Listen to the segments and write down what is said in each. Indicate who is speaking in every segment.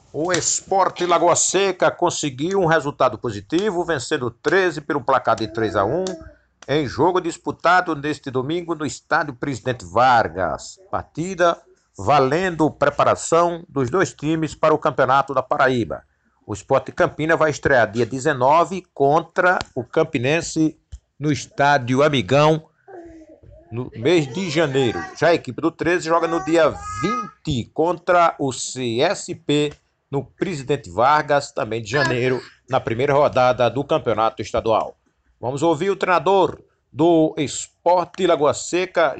Speaker 1: O Sport Lagoa Seca conseguiu um resultado positivo, vencendo o 13 pelo placar de 3-1, em jogo disputado neste domingo no estádio Presidente Vargas. Partida valendo preparação dos dois times para o Campeonato da Paraíba. O Sport Campina vai estrear dia 19 contra o Campinense no estádio Amigão, no mês de janeiro. Já a equipe do 13 joga no dia 20 contra o CSP no Presidente Vargas, também de janeiro, na primeira rodada do Campeonato Estadual. Vamos ouvir o treinador do Sport Lagoa Seca,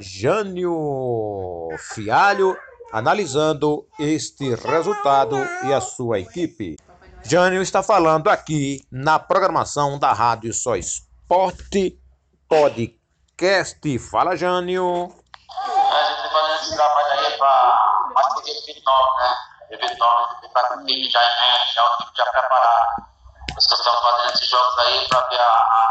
Speaker 1: Jânio Fialho, analisando este resultado e a sua equipe. Jânio está falando aqui na programação da Rádio Só Esporte Podcast. Fala, Jânio.
Speaker 2: A gente tá fazendo esse trabalho aí para mais poder eventual, né? Eventual, a gente tá com o time já em mente, já o time já preparado. Por isso que estamos fazendo esses jogos aí para ver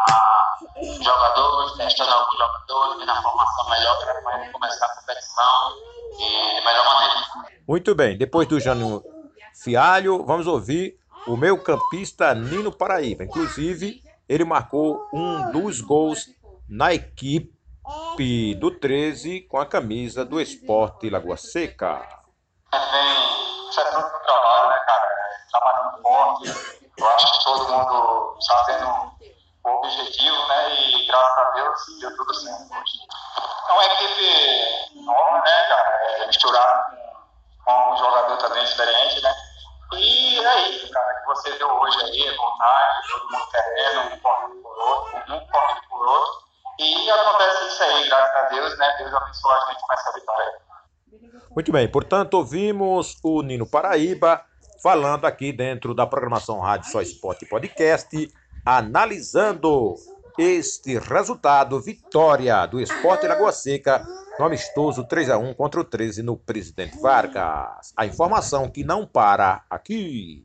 Speaker 2: jogadores, testando alguns jogadores, vendo a formação melhor para começar a competição de melhor maneira.
Speaker 1: Muito bem, depois do Jânio Fialho, vamos ouvir o meio campista Nino Paraíba. Inclusive, ele marcou um dos gols na equipe do 13 com a camisa do Sport Lagoa Seca.
Speaker 2: Vem fazendo um trabalho, né, cara? Trabalhando forte. Eu acho que todo mundo sabendo o objetivo, né? E graças a Deus deu tudo certo. É uma equipe nova, né, cara? Misturada com um jogador também experiente, né? E é isso, cara, que você viu hoje aí, vontade, todo mundo querendo, um correndo por outro, um correndo por outro. E acontece isso aí, graças a Deus, né? Deus abençoou a gente com essa vitória.
Speaker 1: Muito bem, portanto, ouvimos o Nino Paraíba falando aqui dentro da programação Rádio Só Esporte Podcast, analisando este resultado, vitória do Sport Lagoa Seca no amistoso 3-1 contra o 13 no Presidente Vargas. A informação que não para aqui.